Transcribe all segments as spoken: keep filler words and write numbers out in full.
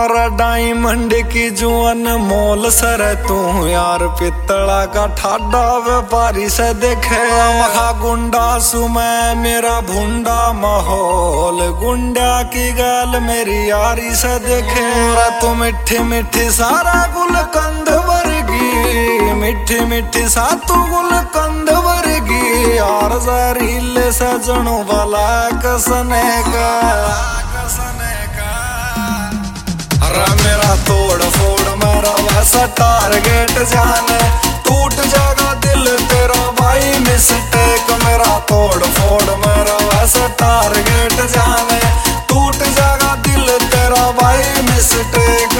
और डायमंड की जुअन मोल सर तू यार पित्तला का ठाडा व्यापारी से देखे महा गुंडा सु मैं मेरा भुंडा माहौल गुंडा की गाल मेरी यारी से देखे तू मिठी मिठी सारा गुल कंद वर्गी मिठी मिठी सातू गुल कंद वर्गी यार जहरीले सजनों वाला कसने का अरे मेरा तोड़ फोड़ मेरा वैसा टारगेट जाने टूट जाएगा दिल तेरा भाई मिस्टेक मेरा तोड़ फोड़ मेरा वैसा टारगेट जाने टूट जाएगा दिल तेरा भाई मिस्टेक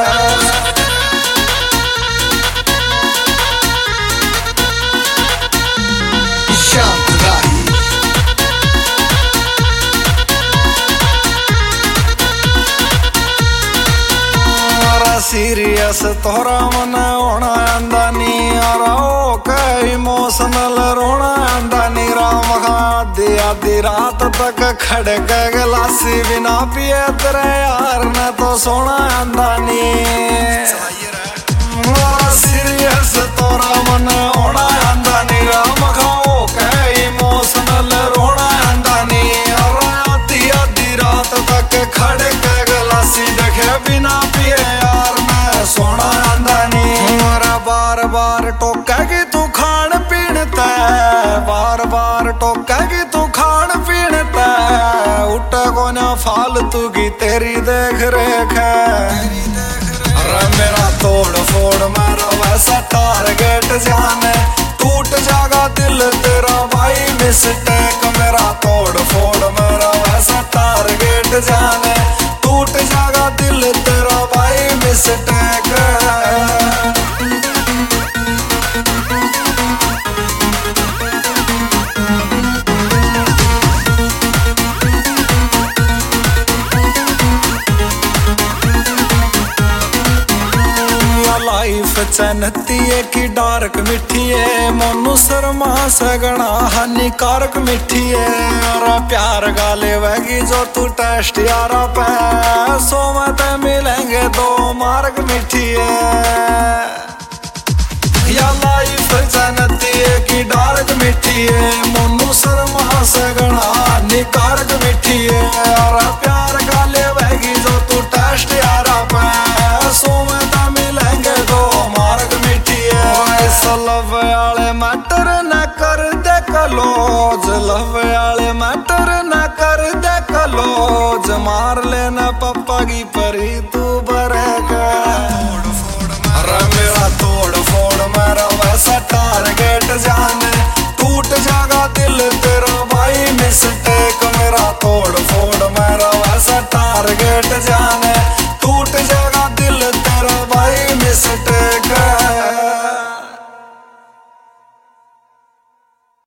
सीरियस तोरा मन होना आंदा नी और ओ कई इमोशनल रोना आंदा नी राम आधी आधी रात तक खड़े के गिलासी बिना पिए तेरे यार ने तो सोना आंदा नी सीरियस तोरा मन होना आंदा नी राम खाओ कई इमोशनल रोना आंदा नी और आधी आधी रात तक खड़े के गिलासी देखे बिना पिए सोना आंदा नी मारा बार बार टोकेगी तू खान पीन तै बार बार टोकेगी तू खान पीन तै उठे को ना फालतू की तेरी देख रेख अरे मेरा तोड़ फोड़ मेरा वैसा टारगेट जाने टूट जाएगा दिल तेरा भाई मिस्टेक मेरा तोड़ फोड़ मेरा वैसा टारगेट जाने टूट जाएगा दिल तेरा भाई मिस्टेक लाइफ चैनती है कि डार्क मिठी है मोनू शर्मा सगना हानिकारक मिठी है और प्यार गाले वैगी जो तू टेस्ट यारा पे सो मत मिलेंगे दो मार्ग मिठी है या लाइफ चैनती है कि डार्क मिठी है मोनू शर्मा सगना हानिकारक मिठी है और प्यार गाले वैगी जो तू टेस्ट यारा पे सो मत लव आले मैटर न कर दे कलोज लव आले मैटर न कर दे कलोज मार लेना पप्पा की परी तू बरेगा अरे मेरा तोड़ फोड़ मेरा वैसा टारगेट